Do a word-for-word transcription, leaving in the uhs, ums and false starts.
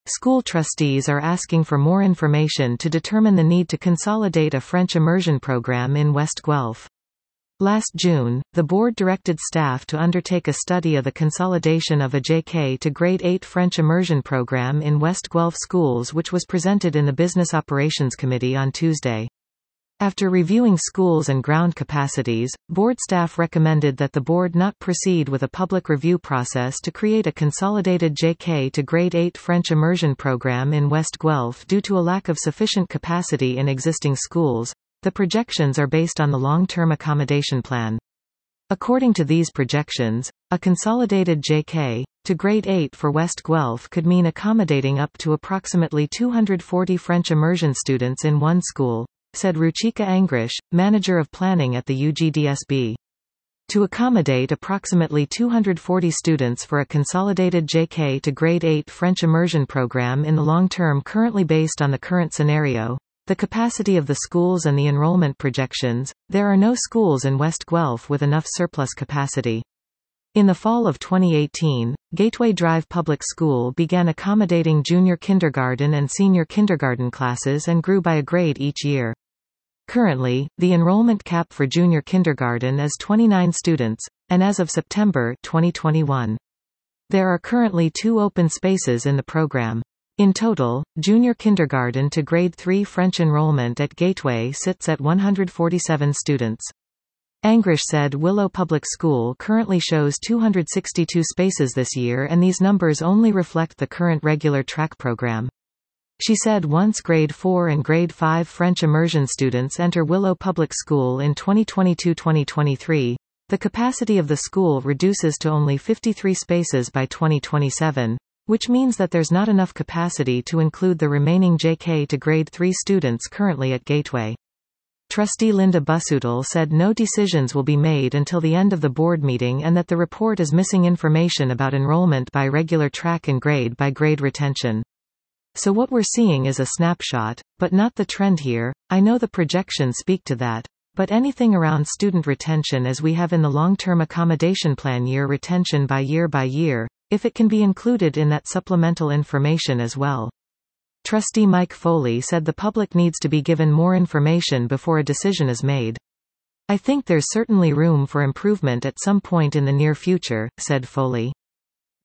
School trustees are asking for more information to determine the need to consolidate a French immersion program in West Guelph. Last June, the board directed staff to undertake a study of the consolidation of a J K to Grade eight French immersion program in West Guelph schools, which was presented in the Business Operations Committee on Tuesday. After reviewing schools and ground capacities, board staff recommended that the board not proceed with a public review process to create a consolidated J K to Grade eight French immersion program in West Guelph due to a lack of sufficient capacity in existing schools. The projections are based on the long-term accommodation plan. According to these projections, a consolidated J K to Grade eight for West Guelph could mean accommodating up to approximately two hundred forty French immersion students in one school, said Ruchika Angrish, manager of planning at the U G D S B. To accommodate approximately two hundred forty students for a consolidated J K to Grade eight French immersion program in the long term, currently based on the current scenario, the capacity of the schools and the enrollment projections, there are no schools in West Guelph with enough surplus capacity. In the fall of twenty eighteen, Gateway Drive Public School began accommodating junior kindergarten and senior kindergarten classes and grew by a grade each year. Currently, the enrollment cap for junior kindergarten is twenty-nine students, and as of September twenty twenty-one, there are currently two open spaces in the program. In total, junior kindergarten to Grade three French enrollment at Gateway sits at one hundred forty-seven students. Angrish said Willow Public School currently shows two hundred sixty-two spaces this year, and these numbers only reflect the current regular track program. She said once Grade four and Grade five French immersion students enter Willow Public School in twenty twenty-two twenty twenty-three, the capacity of the school reduces to only fifty-three spaces by twenty twenty-seven, which means that there's not enough capacity to include the remaining J K to Grade three students currently at Gateway. Trustee Linda Busuttil said no decisions will be made until the end of the board meeting and that the report is missing information about enrollment by regular track and grade by grade retention. So what we're seeing is a snapshot, but not the trend here. I know the projections speak to that, but anything around student retention as we have in the long-term accommodation plan, year retention by year by year, if it can be included in that supplemental information as well. Trustee Mike Foley said the public needs to be given more information before a decision is made. I think there's certainly room for improvement at some point in the near future, said Foley.